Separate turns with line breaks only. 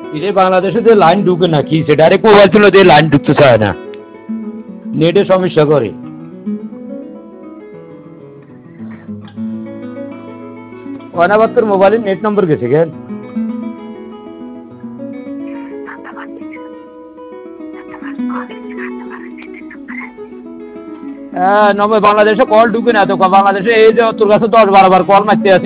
এটা বাংলাদেশে যে লাইন ঢুকে না কি সেটা আরেক মোবাইল ছিল যে লাইন ঢুকতে চায় না, নেটে সমস্যা করে। অনাবাত্তর মোবাইলের নেট নম্বর গেছে কেন? হ্যাঁ, বাংলাদেশে কল ঢুকে না তো, বাংলাদেশে এই যে তোর কাছে 10-12 বার কল মারতে আছে।